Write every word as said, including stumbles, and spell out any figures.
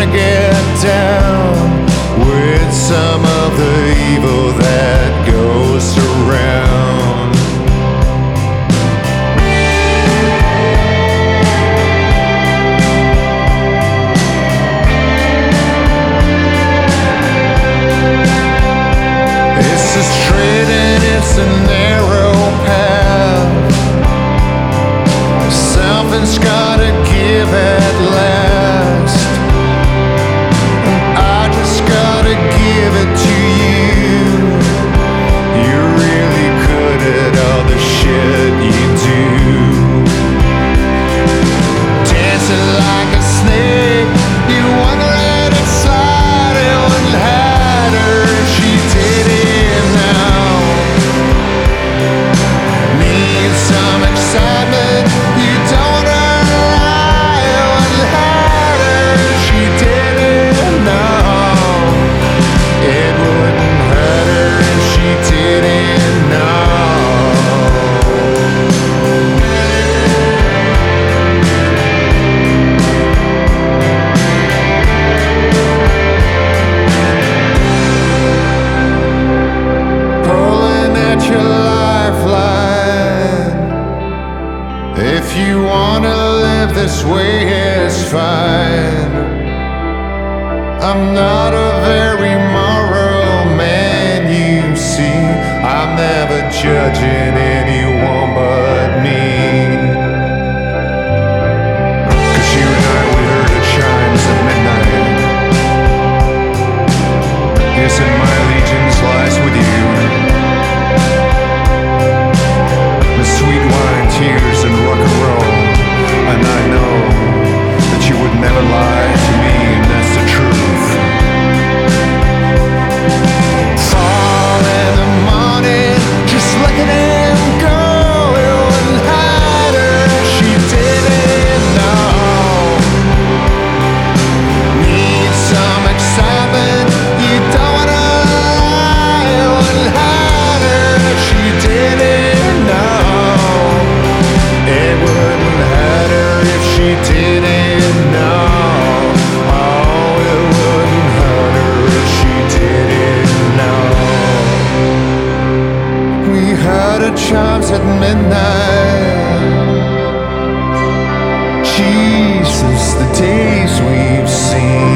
wanna get down with some of the evil that goes around. It's a straight and it's a narrow path. Something's gotta give at last, and I just gotta give it to you. You're really good at all the shit you do. Dancing like a snake, you wanna let it slide, and wouldn't had her if she did it now. Need some excitement, you don't this way is fine. I'm not a very moral man, you see. I'm never judging anyone but me. 'Cause you and I, we heard the chimes at midnight. Yes, and my allegiance lies with you. The sweet wine, tears, and rock and roll. And I know that you would never lie to me, and that's the truth. Fall in the morning, just looking at him go. You wouldn't hide her, she didn't know. Need some excitement, you don't wanna lie. You wouldn't hide her, she didn't know. It wouldn't hide her if she didn't know. Oh, it wouldn't hurt her if she didn't know. We heard the chimes at midnight. Jesus, the days we've seen.